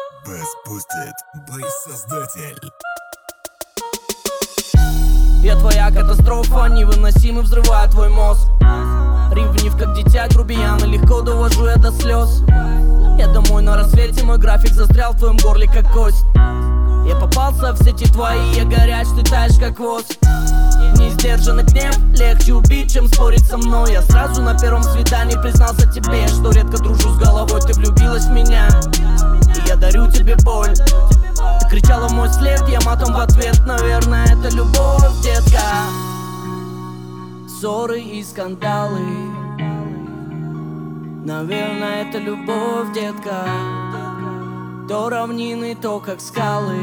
Бэс-пустит, бэс-создатель. Я твоя катастрофа, невыносимый, взрывает твой мозг. Ревнив, как дитя, грубиян, и легко довожу я до слез. Я домой на рассвете, мой график застрял в твоем горле, как кость. Я попался в сети твои, я горяч, ты таешь, как воск. Несдержанный гнев, легче убить, чем спорить со мной. Я сразу на первом свидании признался тебе, что редко дружу с головой, ты влюбилась в меня, и я дарю тебе боль. Ты кричала в мой след, я матом в ответ, наверное, это любовь, детка. Ссоры и скандалы, наверное, это любовь, детка. То равнины, то как скалы,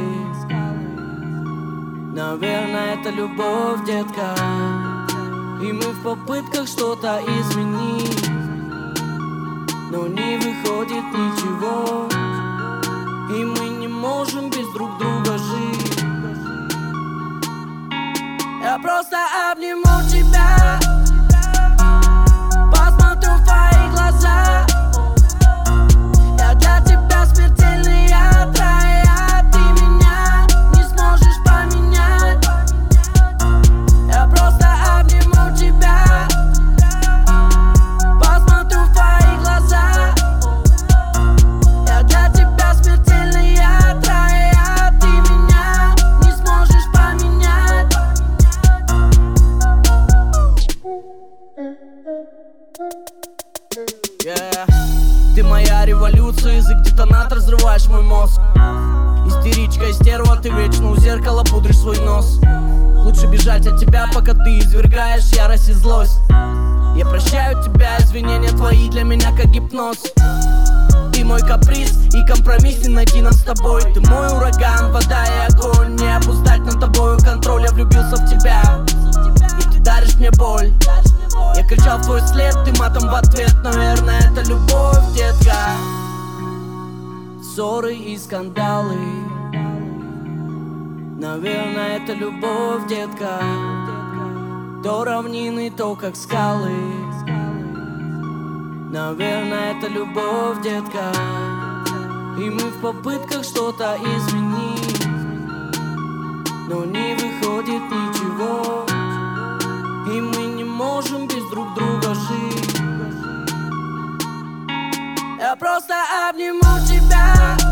наверное, это любовь, детка. И мы в попытках что-то изменить, но не выходит ничего, и мы не можем без друг друга жить. Я просто обниму тебя, посмотрю в твои глаза. Я для тебя смертельный яд, ты меня не сможешь поменять. Я просто обниму тебя, посмотрю в твои глаза. Я для тебя смертельный яд, ты меня не сможешь поменять. Ты моя революция, язык детонатор, взрываешь мой мозг. Истеричка и стерва, ты вечно у зеркала пудришь свой нос. Лучше бежать от тебя, пока ты извергаешь ярость и злость. Я прощаю тебя, извинения твои для меня как гипноз. Ты мой каприз и компромисс не найти нам с тобой. Ты мой ураган, вода и огонь, не обуздать над тобою контроль. Я влюбился в тебя, и ты даришь мне боль. Я кричал в твой след, ты матом в ответ, наверное, это любовь, детка. Ссоры и скандалы, наверное, это любовь, детка. То равнины, то как скалы, наверное, это любовь, детка. И мы в попытках что-то изменить, но не выходит ничего, и мы не можем без друг друга жить. Я просто обниму тебя,